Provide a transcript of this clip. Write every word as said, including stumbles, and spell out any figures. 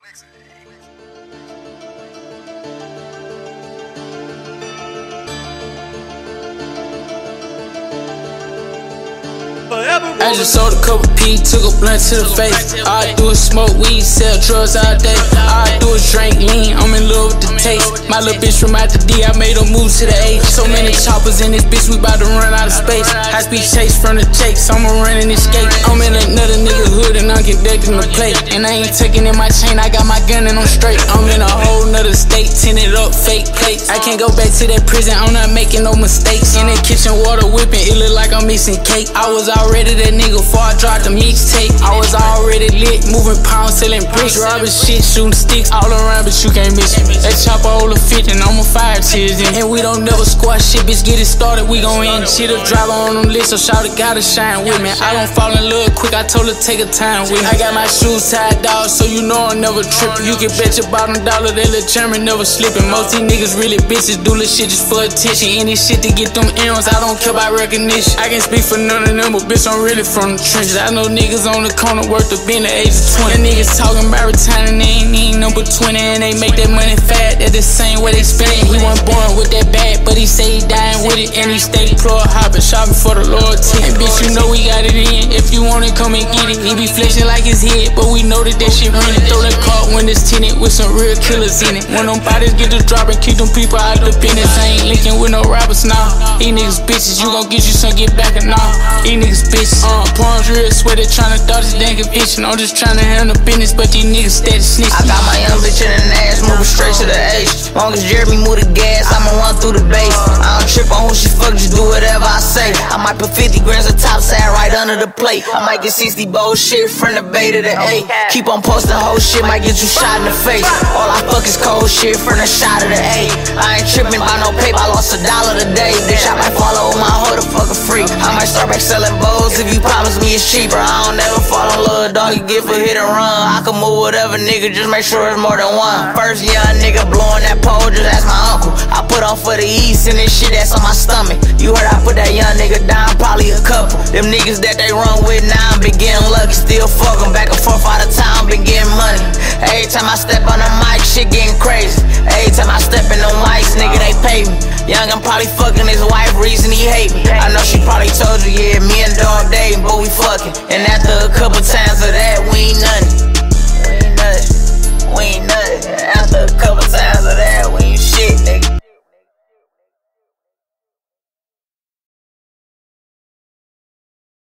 I just sold a couple P, took a blunt to the face. All I do is smoke weed, sell drugs all day. All I do is drink lean, I'm in love with the taste. My little bitch from out the D, I made her move to the H. So many choppers in this bitch, we bout to run out of space. High speed chase from the Jakes, I'ma run and escape. I'm in another nigga hood and I'm conducting the plate. And I ain't taking in my chain, I got my gun and I'm straight. I'm in a whole nother state, tinted up fake plates. I can't go back to that prison, I'm not making no mistakes. In that kitchen water whipping, it look like I'm mixing cake. I was already that nigga before I dropped the mixtape. I was already lit, moving pounds, selling bricks, robbing shit, shooting sticks all around, but you can't miss me. That chopper hold a fit and I'ma fire tears in. And we don't never squash shit, bitch, get it started, we gon' end. She the driver on them lists, so shawty gotta shine with me. I don't fall in love quick, I told her take her time with me. I got my shoes tied down, so you know I'm never trippin'. You can bet your bottom dollar that little German never slippin'. Most these niggas really bitches, do this shit just for attention. Any shit to get them errands, I don't care about recognition. I can speak for none of them, but bitch, I'm really from the trenches. I know niggas on the corner worth of being the age of twenty. Niggas talking about retiring, they ain't even number twenty. And they make that money fat, that's the same way they spend it. He wasn't born with that bag, but he say he dying with it. And he stay floor hopping, shopping for the loyalty. And bitch, you know we got it in, if you want it, come and get it. He be flexing like his head, but we know that that shit running. Throw that car when it's tinted with some real killers in it. When them bodies get to dropping, keep them people out of the business. I ain't linking with no rappers now. These niggas bitches, you gon' get you some, get back and now. These niggas bitches, uh, palms real sweaty, tryna dodge this damn conviction. I'm just tryna handle business, but these niggas steady snitching. I got my young bitch in the ass, moving straight to the H. Long as Jeremy move the gas, I'ma run through the base. I don't trip on who she fuck, just do whatever I say. I might put fifty grams of top side right under the plate. I might get sixty bullshit from the bay to the A. Keep on posting whole shit, might get you shot in the face. All I fuck is cold shit from the shot of the A. I ain't tripping by no paper, I lost a dollar today. Bitch, I might follow my hoe to fuck a freak. I might start back selling bowls if you promise me it's cheaper. I don't never fall in love, dog, you get for hit and run. I can move whatever nigga, just make sure it's more than one. First young nigga blowing that pole, just ask my uncle. I put on for the east and this shit that's on my stomach. You heard I put that young nigga down, probably a couple. Them niggas that they run with now, been getting lucky. Still fuck them back and forth out of town, been getting money. Every time I step on the mic, shit getting crazy. Every time I step in the mics, nigga, they pay me. Young, I'm probably fucking his wife, reason he hate me. I know she probably told you, yeah, me and dog dating, but we fucking. And after a couple times of that, we ain't nothing.